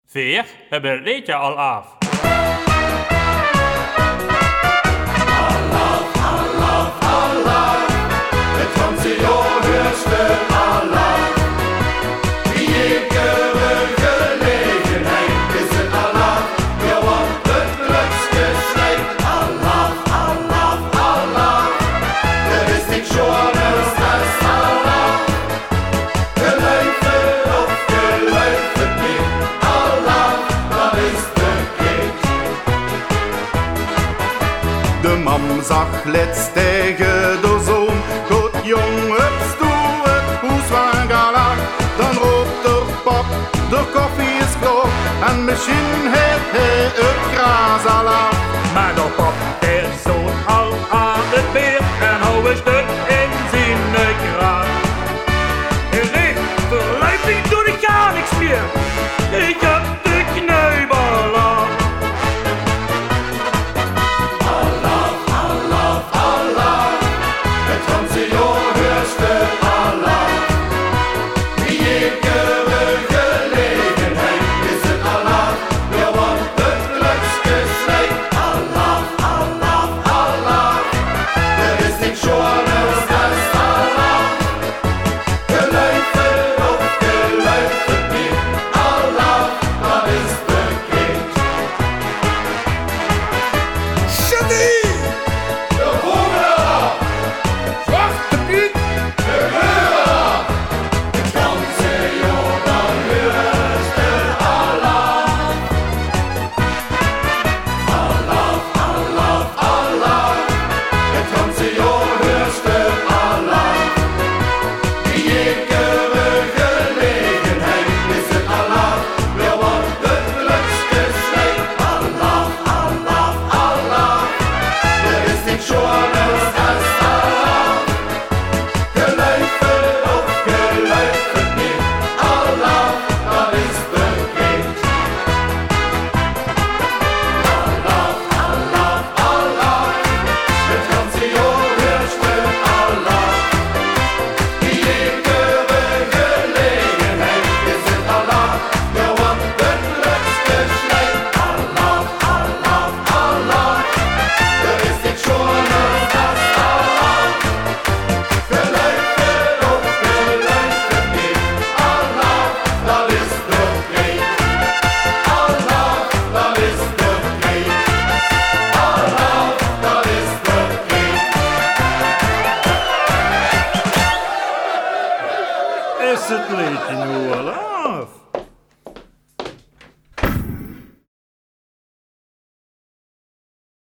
Veer, we hebben het liedje al af. Allah, het ganze Jahr hörst du Allah. Wie jegere Gelegenheit ist es Allah, wir wollen het Glücksgeschlecht. Allah, der ist nicht schoners als Allah. Geläufet auf geläufet nicht, Allah, dat is de King. De mam zag letzt tegen de zoon, goed jong, hups toe het hoes van gala. Dan rookt de pap, de koffie is klaar, en misschien heeft hij het gras al af.